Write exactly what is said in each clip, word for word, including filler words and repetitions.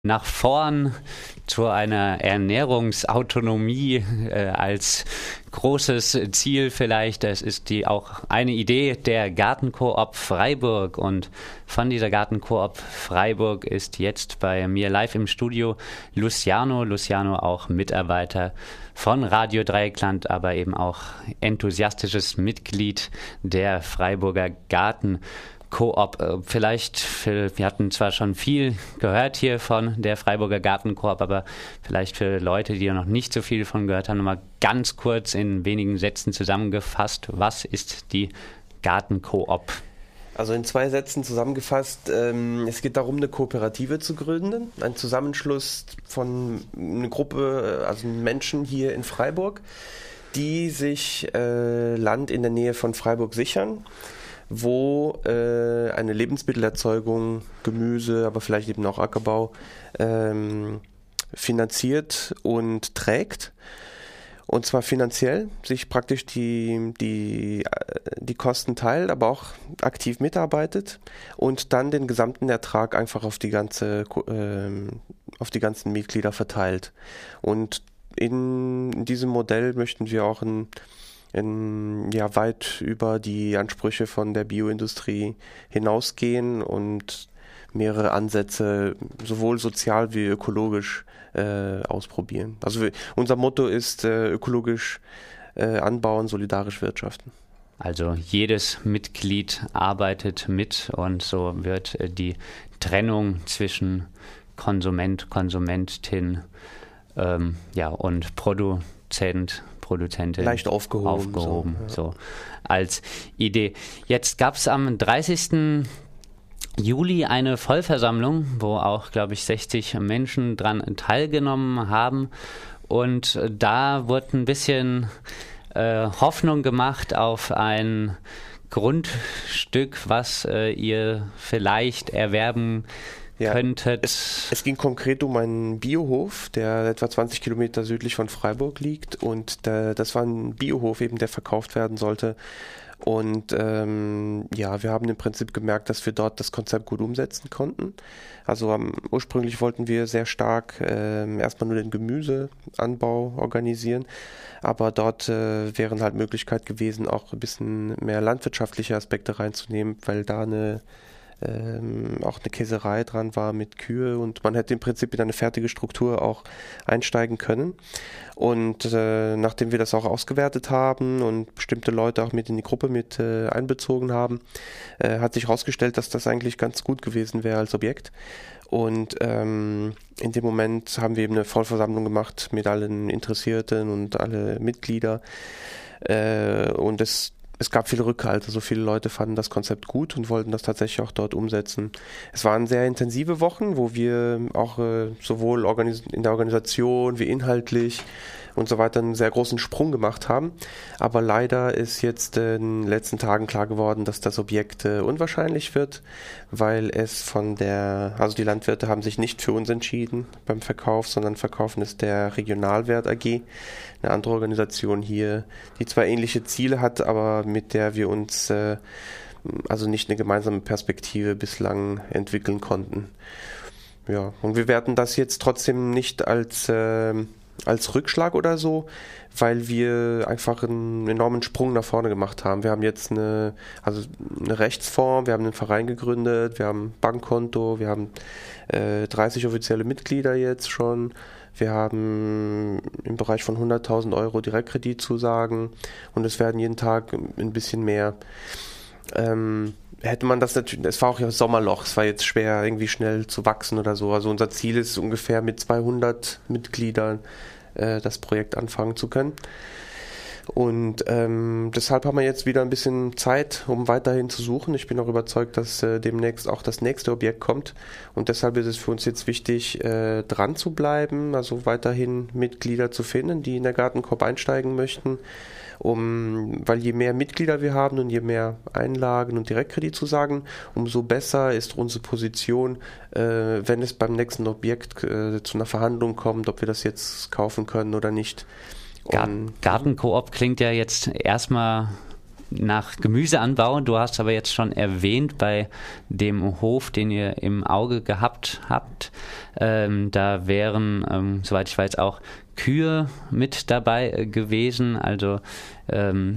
nach vorn zu einer Ernährungsautonomie äh, als großes Ziel vielleicht. Das ist die auch eine Idee der Gartenkoop Freiburg, und von dieser Gartenkoop Freiburg ist jetzt bei mir live im Studio Luciano. Luciano auch Mitarbeiter von Radio Dreieckland, aber eben auch enthusiastisches Mitglied der Freiburger Gartenkoop. Koop, vielleicht, wir hatten zwar schon viel gehört hier von der Freiburger Gartenkoop, aber vielleicht für Leute, die noch nicht so viel von gehört haben, nochmal ganz kurz in wenigen Sätzen zusammengefasst, was ist die Gartenkoop? Also in zwei Sätzen zusammengefasst, ähm, es geht darum, eine Kooperative zu gründen, ein Zusammenschluss von einer Gruppe, also Menschen hier in Freiburg, die sich äh, Land in der Nähe von Freiburg sichern, wo äh, eine Lebensmittelerzeugung, Gemüse, aber vielleicht eben auch Ackerbau ähm, finanziert und trägt. Und zwar finanziell, sich praktisch die, die, die Kosten teilt, aber auch aktiv mitarbeitet und dann den gesamten Ertrag einfach auf die ganze, äh, auf die ganzen Mitglieder verteilt. Und in diesem Modell möchten wir auch ein In, ja, weit über die Ansprüche von der Bioindustrie hinausgehen und mehrere Ansätze sowohl sozial wie ökologisch äh, ausprobieren. Also wir, unser Motto ist äh, ökologisch äh, anbauen, solidarisch wirtschaften. Also jedes Mitglied arbeitet mit, und so wird äh, die Trennung zwischen Konsument, Konsumentin ähm, ja, und Produzent Produzentin leicht aufgehoben, aufgehoben so, ja. so als Idee. Jetzt gab es am dreißigsten Juli eine Vollversammlung, wo auch, glaube ich, sechzig Menschen dran teilgenommen haben, und da wurde ein bisschen äh, Hoffnung gemacht auf ein Grundstück, was äh, ihr vielleicht erwerben Ja, könntet. Es, es ging konkret um einen Biohof, der etwa zwanzig Kilometer südlich von Freiburg liegt, und der, das war ein Biohof eben, der verkauft werden sollte. Und ähm, ja, wir haben im Prinzip gemerkt, dass wir dort das Konzept gut umsetzen konnten. Also um, ursprünglich wollten wir sehr stark äh, erstmal nur den Gemüseanbau organisieren, aber dort äh, wären halt Möglichkeit gewesen, auch ein bisschen mehr landwirtschaftliche Aspekte reinzunehmen, weil da eine Ähm, auch eine Käserei dran war mit Kühe, und man hätte im Prinzip in eine fertige Struktur auch einsteigen können. Und äh, nachdem wir das auch ausgewertet haben und bestimmte Leute auch mit in die Gruppe mit äh, einbezogen haben, äh, hat sich herausgestellt, dass das eigentlich ganz gut gewesen wäre als Objekt. Und ähm, in dem Moment haben wir eben eine Vollversammlung gemacht mit allen Interessierten und alle Mitglieder. Äh, und es Es gab viel Rückhalt, also viele Leute fanden das Konzept gut und wollten das tatsächlich auch dort umsetzen. Es waren sehr intensive Wochen, wo wir auch äh, sowohl organis- in der Organisation wie inhaltlich und so weiter einen sehr großen Sprung gemacht haben. Aber leider ist jetzt äh, in den letzten Tagen klar geworden, dass das Objekt äh, unwahrscheinlich wird, weil es von der, also die Landwirte haben sich nicht für uns entschieden beim Verkauf, sondern verkaufen es der Regionalwert A G, eine andere Organisation hier, die zwar ähnliche Ziele hat, aber mit der wir uns äh, also nicht eine gemeinsame Perspektive bislang entwickeln konnten. Ja, und wir werten das jetzt trotzdem nicht als äh, als Rückschlag oder so, weil wir einfach einen enormen Sprung nach vorne gemacht haben. Wir haben jetzt eine, also eine Rechtsform, wir haben einen Verein gegründet, wir haben ein Bankkonto, wir haben äh, dreißig offizielle Mitglieder jetzt schon, wir haben im Bereich von hunderttausend Euro Direktkreditzusagen, und es werden jeden Tag ein bisschen mehr. Ähm, hätte man das natürlich, es war auch ja Sommerloch, es war jetzt schwer, irgendwie schnell zu wachsen oder so. Also unser Ziel ist ungefähr mit zweihundert Mitgliedern äh, das Projekt anfangen zu können. Und ähm, deshalb haben wir jetzt wieder ein bisschen Zeit, um weiterhin zu suchen. Ich bin auch überzeugt, dass äh, demnächst auch das nächste Objekt kommt. Und deshalb ist es für uns jetzt wichtig, äh, dran zu bleiben, also weiterhin Mitglieder zu finden, die in der Gartenkoop einsteigen möchten. Um, weil je mehr Mitglieder wir haben und je mehr Einlagen und Direktkreditzusagen, umso besser ist unsere Position, äh, wenn es beim nächsten Objekt äh, zu einer Verhandlung kommt, ob wir das jetzt kaufen können oder nicht. Garten, Gartenkoop klingt ja jetzt erstmal nach Gemüseanbau. Du hast aber jetzt schon erwähnt, bei dem Hof, den ihr im Auge gehabt habt, ähm, da wären, ähm, soweit ich weiß, auch Kühe mit dabei äh, gewesen. Also ähm,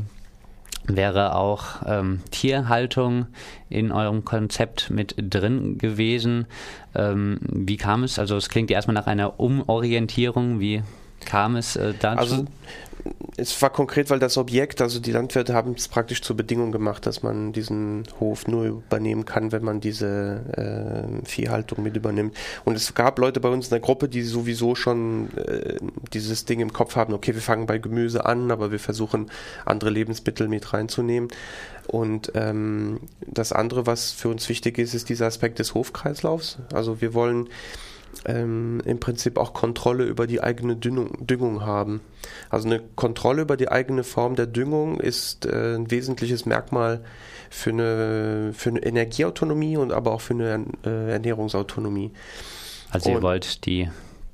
wäre auch ähm, Tierhaltung in eurem Konzept mit drin gewesen. Ähm, wie kam es? Also es klingt ja erstmal nach einer Umorientierung. Wie kam es äh, dazu? Also es war konkret, weil das Objekt, also die Landwirte haben es praktisch zur Bedingung gemacht, dass man diesen Hof nur übernehmen kann, wenn man diese äh, Viehhaltung mit übernimmt. Und es gab Leute bei uns in der Gruppe, die sowieso schon äh, dieses Ding im Kopf haben, okay, wir fangen bei Gemüse an, aber wir versuchen andere Lebensmittel mit reinzunehmen. Und ähm, das andere, was für uns wichtig ist, ist dieser Aspekt des Hofkreislaufs. Also wir wollen Ähm, im Prinzip auch Kontrolle über die eigene Düngung, Düngung haben. Also eine Kontrolle über die eigene Form der Düngung ist äh, ein wesentliches Merkmal für eine, für eine Energieautonomie und aber auch für eine äh, Ernährungsautonomie. Also ihr und wollt die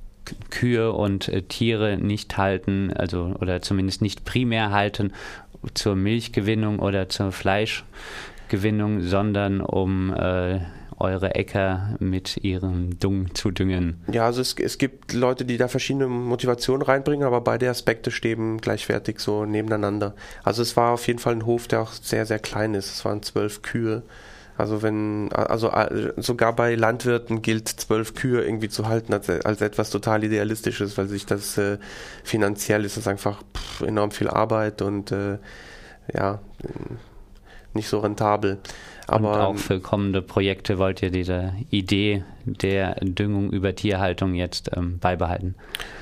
Kühe und äh, Tiere nicht halten, also oder zumindest nicht primär halten zur Milchgewinnung oder zur Fleischgewinnung, sondern um äh, eure Äcker mit ihrem Dung zu düngen. Ja, also es, es gibt Leute, die da verschiedene Motivationen reinbringen, aber beide Aspekte stehen gleichwertig so nebeneinander. Also es war auf jeden Fall ein Hof, der auch sehr, sehr klein ist. Es waren zwölf Kühe. Also wenn, also sogar bei Landwirten gilt zwölf Kühe irgendwie zu halten als, als etwas total Idealistisches, weil sich das äh, finanziell ist das einfach pff, enorm viel Arbeit und äh, ja, nicht so rentabel. Aber, und auch für kommende Projekte wollt ihr diese Idee der Düngung über Tierhaltung jetzt ähm, beibehalten?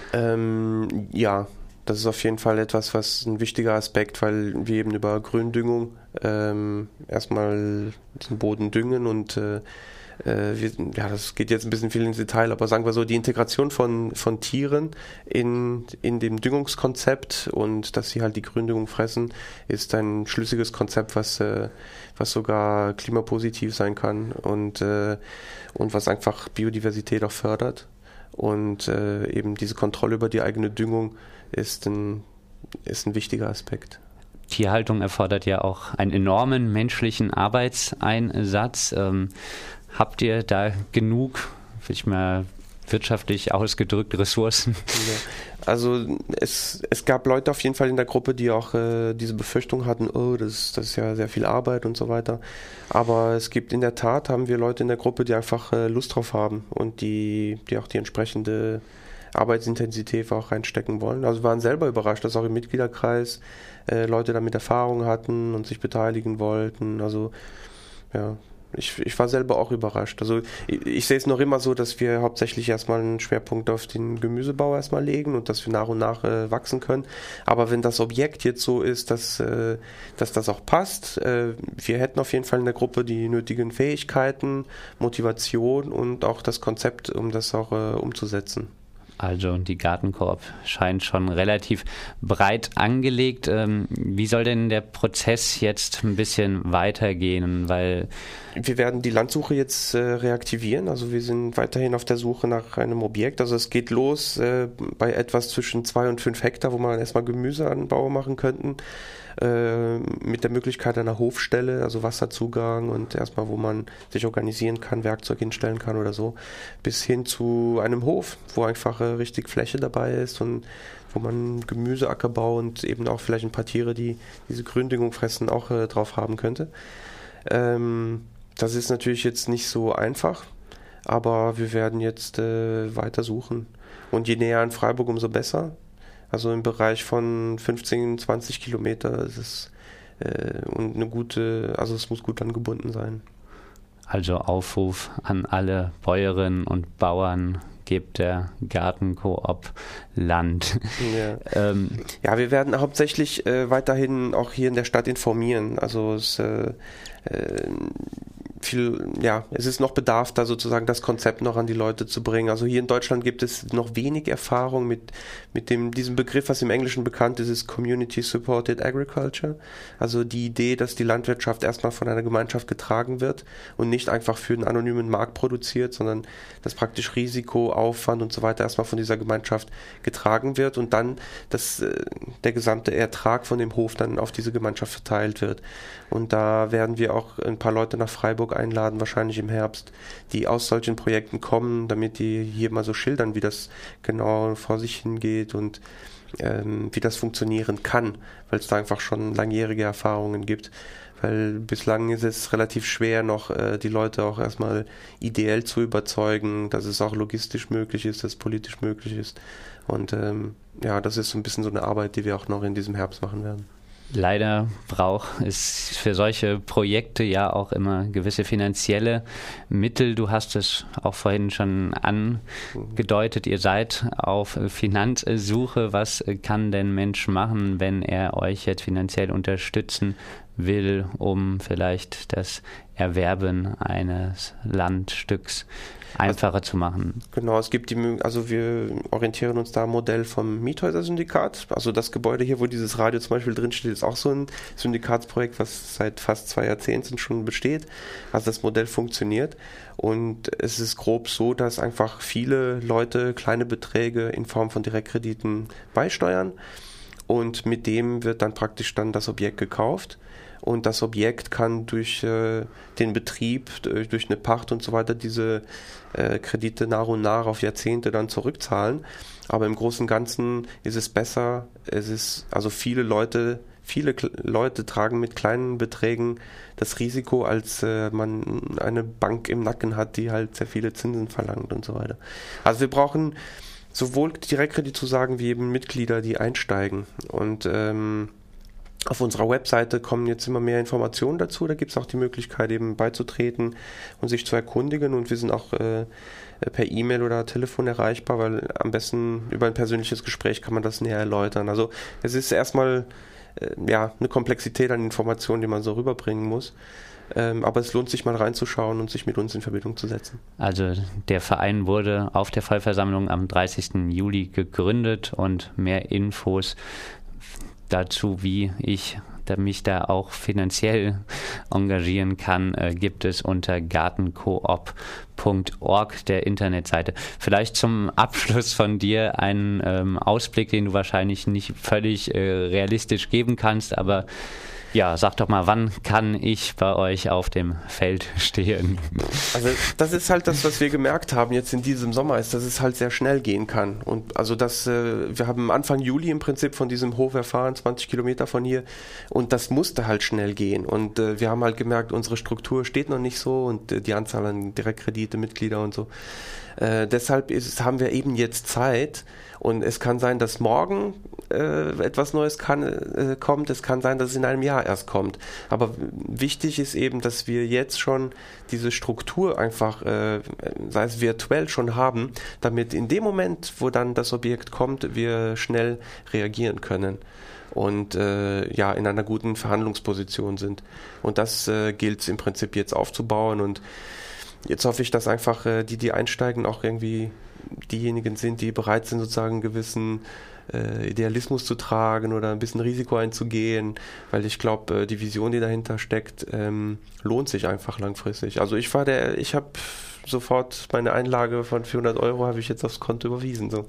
Ähm, ja, das ist auf jeden Fall etwas, was ein wichtiger Aspekt, weil wir eben über Gründüngung ähm, erstmal den Boden düngen und äh, wir, ja, das geht jetzt ein bisschen viel ins Detail, aber sagen wir so, die Integration von, von Tieren in, in dem Düngungskonzept und dass sie halt die Gründüngung fressen, ist ein schlüssiges Konzept, was, äh, was sogar klimapositiv sein kann und, äh, und was einfach Biodiversität auch fördert. Und äh, eben diese Kontrolle über die eigene Düngung ist ein, ist ein wichtiger Aspekt. Tierhaltung erfordert ja auch einen enormen menschlichen Arbeitseinsatz. Ähm, Habt ihr da genug, vielleicht mal wirtschaftlich ausgedrückt, Ressourcen? Ja. Also es, es gab Leute auf jeden Fall in der Gruppe, die auch äh, diese Befürchtung hatten, oh, das, das ist ja sehr viel Arbeit und so weiter. Aber es gibt in der Tat, haben wir Leute in der Gruppe, die einfach äh, Lust drauf haben und die, die auch die entsprechende Arbeitsintensität auch reinstecken wollen. Also wir waren selber überrascht, dass auch im Mitgliederkreis äh, Leute damit Erfahrung hatten und sich beteiligen wollten. Also ja, Ich, ich war selber auch überrascht. Also ich, ich sehe es noch immer so, dass wir hauptsächlich erstmal einen Schwerpunkt auf den Gemüsebau erstmal legen und dass wir nach und nach äh, wachsen können. Aber wenn das Objekt jetzt so ist, dass, äh, dass das auch passt, äh, wir hätten auf jeden Fall in der Gruppe die nötigen Fähigkeiten, Motivation und auch das Konzept, um das auch äh, umzusetzen. Also die Gartenkoop scheint schon relativ breit angelegt. Ähm, wie soll denn der Prozess jetzt ein bisschen weitergehen? Weil wir werden die Landsuche jetzt äh, reaktivieren. Also wir sind weiterhin auf der Suche nach einem Objekt. Also es geht los äh, bei etwas zwischen zwei und fünf Hektar, wo man erstmal Gemüseanbau machen könnten. Äh, mit der Möglichkeit einer Hofstelle, also Wasserzugang und erstmal, wo man sich organisieren kann, Werkzeug hinstellen kann oder so, bis hin zu einem Hof, wo einfach äh, richtig Fläche dabei ist und wo man Gemüseackerbau und eben auch vielleicht ein paar Tiere, die diese Gründüngung fressen, auch äh, drauf haben könnte. Ähm, das ist natürlich jetzt nicht so einfach, aber wir werden jetzt äh, weiter suchen. Und je näher an Freiburg, umso besser. Also im Bereich von fünfzehn, zwanzig Kilometer ist es äh, und eine gute, also es muss gut angebunden sein. Also Aufruf an alle Bäuerinnen und Bauern, gebt der Gartenkoop Land. Ja, ähm, ja, wir werden hauptsächlich äh, weiterhin auch hier in der Stadt informieren. Also es, äh, äh, viel, ja, es ist noch Bedarf, da sozusagen das Konzept noch an die Leute zu bringen. Also hier in Deutschland gibt es noch wenig Erfahrung mit, mit dem, diesem Begriff, was im Englischen bekannt ist, ist Community Supported Agriculture. Also die Idee, dass die Landwirtschaft erstmal von einer Gemeinschaft getragen wird und nicht einfach für einen anonymen Markt produziert, sondern dass praktisch Risiko, Aufwand und so weiter erstmal von dieser Gemeinschaft getragen wird und dann dass der gesamte Ertrag von dem Hof dann auf diese Gemeinschaft verteilt wird. Und da werden wir auch ein paar Leute nach Freiburg einladen, wahrscheinlich im Herbst, die aus solchen Projekten kommen, damit die hier mal so schildern, wie das genau vor sich hingeht und ähm, wie das funktionieren kann, weil es da einfach schon langjährige Erfahrungen gibt. Weil bislang ist es relativ schwer, noch äh, die Leute auch erstmal ideell zu überzeugen, dass es auch logistisch möglich ist, dass es politisch möglich ist. Und ähm, ja, das ist so ein bisschen so eine Arbeit, die wir auch noch in diesem Herbst machen werden. Leider braucht es für solche Projekte ja auch immer gewisse finanzielle Mittel. Du hast es auch vorhin schon angedeutet, ihr seid auf Finanzsuche. Was kann denn ein Mensch machen, wenn er euch jetzt finanziell unterstützen will, um vielleicht das Erwerben eines Landstücks einfacher also, zu machen? Genau, es gibt die Möglichkeit, also wir orientieren uns da am Modell vom Miethäuser-Syndikat. Also das Gebäude hier, wo dieses Radio zum Beispiel drinsteht, ist auch so ein Syndikatsprojekt, was seit fast zwei Jahrzehnten schon besteht. Also das Modell funktioniert und es ist grob so, dass einfach viele Leute kleine Beträge in Form von Direktkrediten beisteuern und mit dem wird dann praktisch dann das Objekt gekauft. Und das Objekt kann durch äh, den Betrieb, durch, durch eine Pacht und so weiter diese äh, Kredite nach und nach auf Jahrzehnte dann zurückzahlen. Aber im Großen und Ganzen ist es besser. Es ist also viele Leute, viele K- Leute tragen mit kleinen Beträgen das Risiko, als äh, man eine Bank im Nacken hat, die halt sehr viele Zinsen verlangt und so weiter. Also wir brauchen sowohl Direktkreditzusagen wie eben Mitglieder, die einsteigen und ähm, auf unserer Webseite kommen jetzt immer mehr Informationen dazu. Da gibt es auch die Möglichkeit, eben beizutreten und sich zu erkundigen. Und wir sind auch äh, per E-Mail oder Telefon erreichbar, weil am besten über ein persönliches Gespräch kann man das näher erläutern. Also es ist erstmal äh, ja, eine Komplexität an Informationen, die man so rüberbringen muss. Ähm, aber es lohnt sich mal reinzuschauen und sich mit uns in Verbindung zu setzen. Also der Verein wurde auf der Vollversammlung am dreißigsten Juli gegründet und mehr Infos dazu, wie ich mich da auch finanziell engagieren kann, äh, gibt es unter gartenkoop punkt org, der Internetseite. Vielleicht zum Abschluss von dir einen ähm, Ausblick, den du wahrscheinlich nicht völlig äh, realistisch geben kannst, aber ja, sag doch mal, wann kann ich bei euch auf dem Feld stehen? Also das ist halt das, was wir gemerkt haben jetzt in diesem Sommer, ist, dass es halt sehr schnell gehen kann. Und also das, äh, wir haben Anfang Juli im Prinzip von diesem Hof erfahren, zwanzig Kilometer von hier, und das musste halt schnell gehen. Und äh, wir haben halt gemerkt, unsere Struktur steht noch nicht so und äh, die Anzahl an Direktkredite, Mitglieder und so. Äh, deshalb ist, haben wir eben jetzt Zeit. Und es kann sein, dass morgen äh, etwas Neues kann, äh, kommt. Es kann sein, dass es in einem Jahr erst kommt. Aber wichtig ist eben, dass wir jetzt schon diese Struktur einfach, äh, sei es virtuell, schon haben, damit in dem Moment, wo dann das Objekt kommt, wir schnell reagieren können und äh, ja in einer guten Verhandlungsposition sind. Und das äh, gilt es im Prinzip jetzt aufzubauen. Und jetzt hoffe ich, dass einfach äh, die, die einsteigen, auch irgendwie diejenigen sind, die bereit sind, sozusagen einen gewissen äh, Idealismus zu tragen oder ein bisschen Risiko einzugehen, weil ich glaube, äh, die Vision, die dahinter steckt, ähm, lohnt sich einfach langfristig. Also ich war der, ich habe sofort meine Einlage von vierhundert Euro habe ich jetzt aufs Konto überwiesen. So.